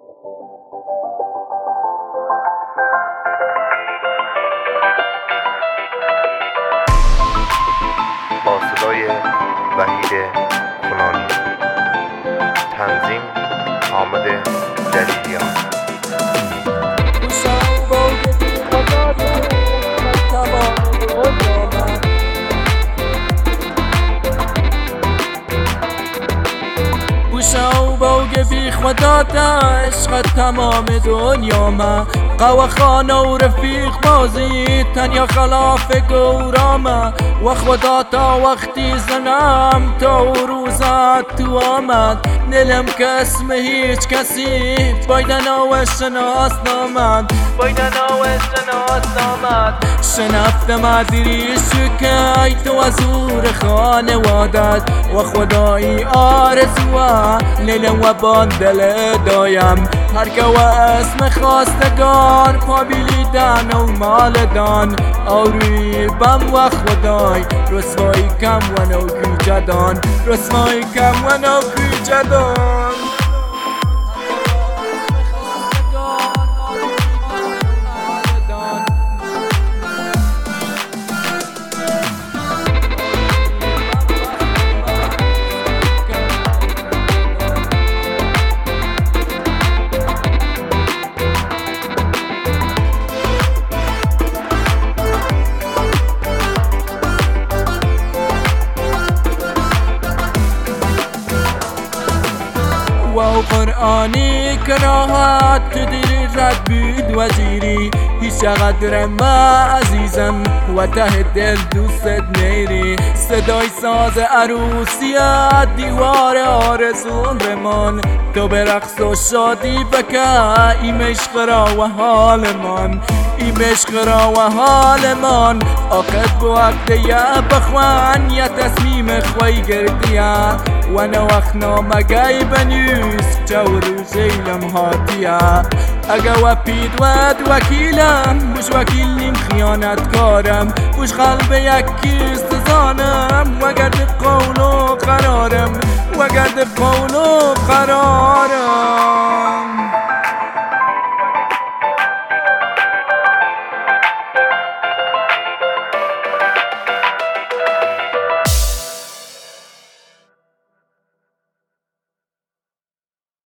با صدای وحید کنانی، تنظیم حامد جلیلیان. بوشا و باوگ بی خدا تا عشق تمام دنیا ما قوا خانه و رفیق بازی تنیا خلاف گورامه و خدا تا وقتی زنم تا روزت تو آمد نلم که اسم هیچ کسی بایدن و شناس نامد شنفتم ادری شکی تو از زور خانوادت و خدایی آرزوه لیلم و باندل دایم هر که و اسم خواستگار پابیلیدن و مالدان آوری بم و خدای رسوایی کم و نوکی جدان و قرآنی کراهت تو دیری رد بید وزیری هیچ قدر ما عزیزم و ته دل دوست نیری صدای ساز عروسیت دیوار آرزون بمان تو به رقص و شادی بکه این عشق را و حال من آقد بو عقده بخوان یا تصمیم خوی گردیه و نوخنا مگای بنیوز جو روزیلم هاتیه اگه و پید ود وکیلم بوش وکیل نیم خیانت کارم بوش قلب یکی استزانم و گرد قول و قرارم